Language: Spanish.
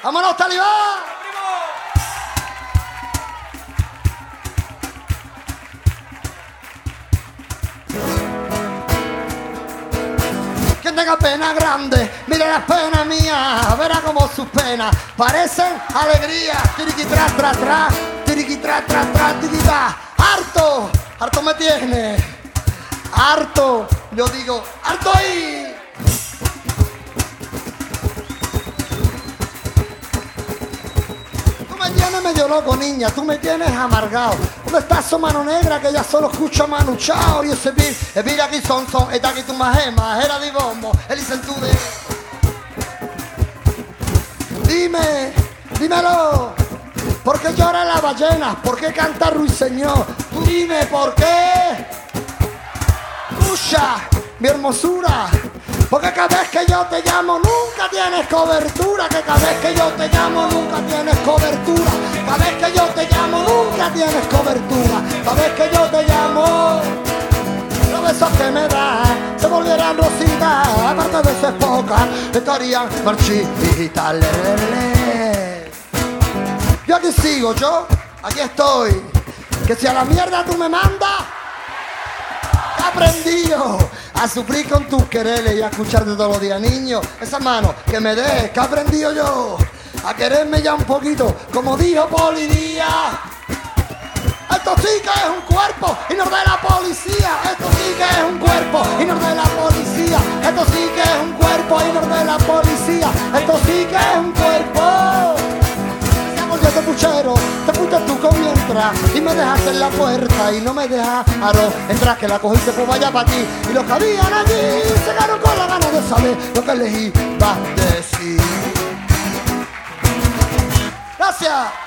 ¡Vámonos, Talibán! Quien tenga pena grande, mire las penas mías, verá como sus penas parecen alegría. Tiriqui tra tra tra, tiriqui tra tra tra, tiriquita. Harto, harto me tiene, harto, yo digo, harto ahí. Tú me tienes medio loco, niña, tú me tienes amargado. ¿Dónde está su mano negra que ya solo escucha Manu Chao? Y ese beat, e mira aquí son, está aquí tu majema, era di bombo, el incentude. Dime, dímelo, ¿por qué llora la ballena? ¿Por qué canta Ruiseñor? Tú dime por qué. Escucha, mi hermosura, porque cada vez que yo te llamo nunca tienes cobertura. Que cada vez que yo te llamo nunca tienes cobertura. Cada vez que yo te llamo nunca tienes cobertura. Cada vez que yo te llamo, los besos que me das se volvieran rositas. Aparte de ser pocas, estarían marchitas. Yo aquí sigo, yo aquí estoy. Que si a la mierda tú me mandas, he aprendido a sufrir con tus quereres y a escucharte todos los días, niño. Esa mano que me des, que he aprendido yo a quererme ya un poquito, como dijo Polidía. Esto sí que es un cuerpo y no de la policía. Esto sí que es un cuerpo y no de la policía. Esto sí que es un cuerpo y no de la policía. Esto sí que es un cuerpo. Yo te puchero, te fuiste tú con mi entrada y me dejaste en la puerta y no me dejaron entrar, que la cogiste pues vaya para ti. Y los que habían allí se quedaron con la gana de saber lo que les iba a decir. Gracias.